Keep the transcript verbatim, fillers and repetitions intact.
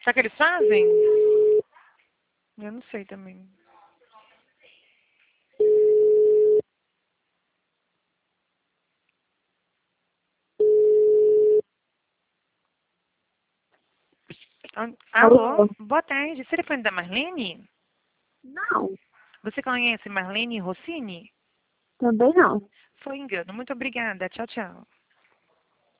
Será que eles fazem? Eu não sei também. Ah, Alô? Alô? Boa tarde. Você é telefone da Marlene? Não, Você conhece Marlene Rossini? também não. Foi engano. Muito obrigada. Tchau, tchau.